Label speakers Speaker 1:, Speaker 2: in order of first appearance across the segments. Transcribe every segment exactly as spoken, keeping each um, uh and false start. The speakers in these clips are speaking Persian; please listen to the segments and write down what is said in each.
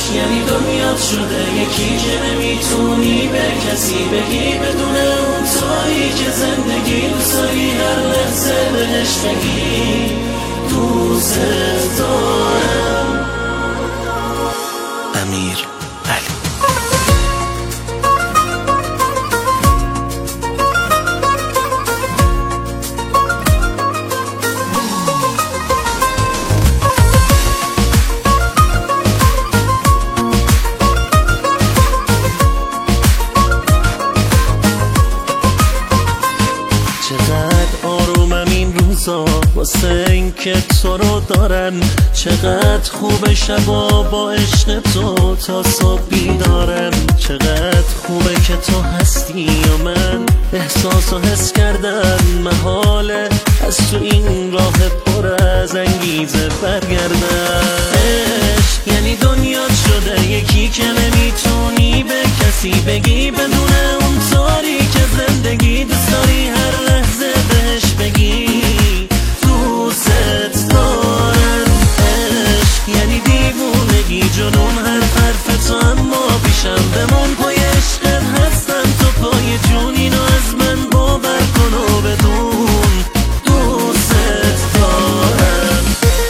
Speaker 1: یعنی دنیات شده یکی که نمیتونی به کسی بگی بدون اون تویی که زندگی دوست داری هر لحظه بهش بگی دوست دارم. امیر علی.
Speaker 2: چقدر آرومم این روزا واسه این که تو رو دارن، چقدر خوب شبا با عشق تو تا صبح بیدارن، چقدر خوبه که تو هستی و من احساس و حس کردن محاله از تو این راه پر از انگیزه برگردن. عشق یعنی دنیات شده یکی که نمیتونی به کسی بگی بدون اون طوری که زندگی دوست داری هر لحظه بهش بگی دوست دارم. عشق یعنی دیوونگی جنون هر حرف تو، اما پیشم بمون پای عشقت هستم تو پای جون، اینو از من باور کن و بدون دوست دارم.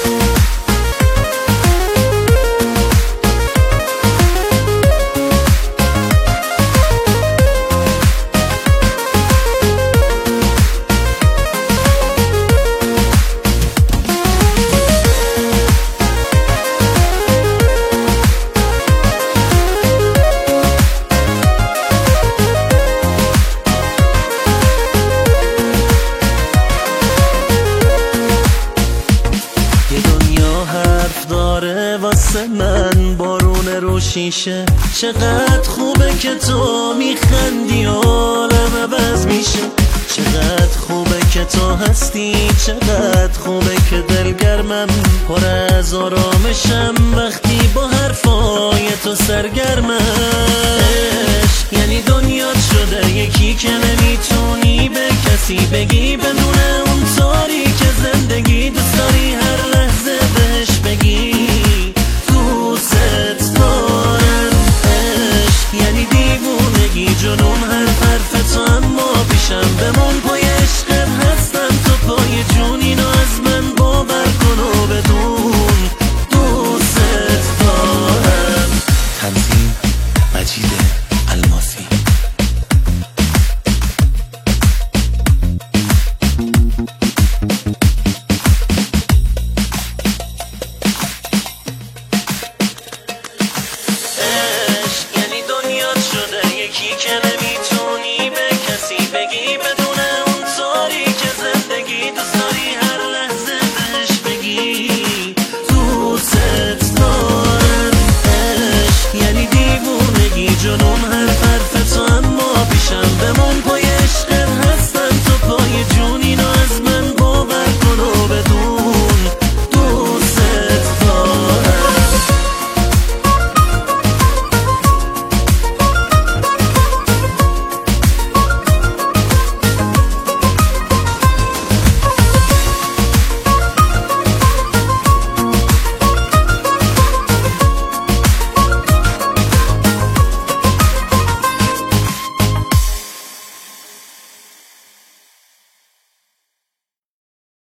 Speaker 2: واسه من بارون رو شیشه، چقدر خوبه که تو میخندی و عالم عوض میشه، چقدر خوبه که تو هستی، چقدر خوبه که دلگرمم پر از آرامشم وقتی با حرفای تو سرگرمم. عشق یعنی دنیات شده یکی که نمیتونی به کسی بگی بدون